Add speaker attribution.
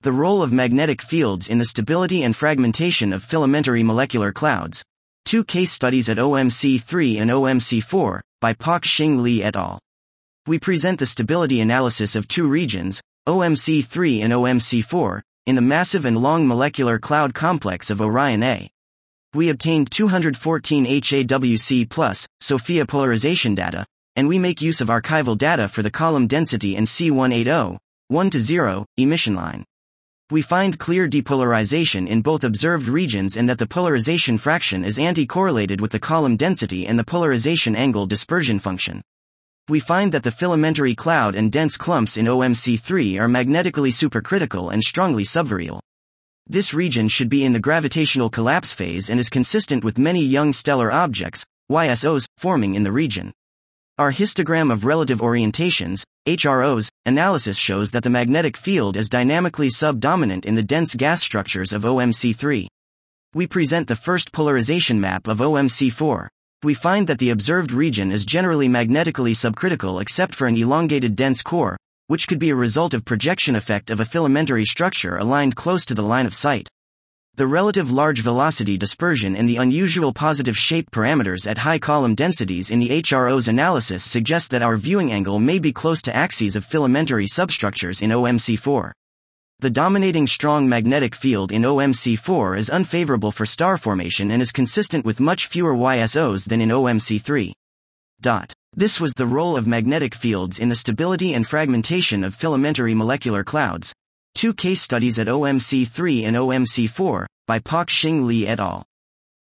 Speaker 1: The role of magnetic fields in the stability and fragmentation of filamentary molecular clouds. 2 case studies at OMC3 and OMC4, by Pak-Shing Lee et al. We present the stability analysis of 2 regions, OMC3 and OMC4, in the massive and long molecular cloud complex of Orion A. We obtained 214 HAWC+, SOFIA polarization data, and we make use of archival data for the column density and C180, 1:0, emission line. We find clear depolarization in both observed regions and that the polarization fraction is anti-correlated with the column density and the polarization angle dispersion function. We find that the filamentary cloud and dense clumps in OMC3 are magnetically supercritical and strongly subvirial. This region should be in the gravitational collapse phase and is consistent with many young stellar objects, YSOs, forming in the region. Our histogram of relative orientations, HROs, analysis shows that the magnetic field is dynamically subdominant in the dense gas structures of OMC3. We present the first polarization map of OMC4. We find that the observed region is generally magnetically subcritical except for an elongated dense core, which could be a result of projection effect of a filamentary structure aligned close to the line of sight. The relative large velocity dispersion and the unusual positive shape parameters at high column densities in the HRO's analysis suggest that our viewing angle may be close to axes of filamentary substructures in OMC4. The dominating strong magnetic field in OMC4 is unfavorable for star formation and is consistent with much fewer YSOs than in OMC3. This was the role of magnetic fields in the stability and fragmentation of filamentary molecular clouds. 2 case studies at OMC3 and OMC4, by Pak-Shing Lee et al.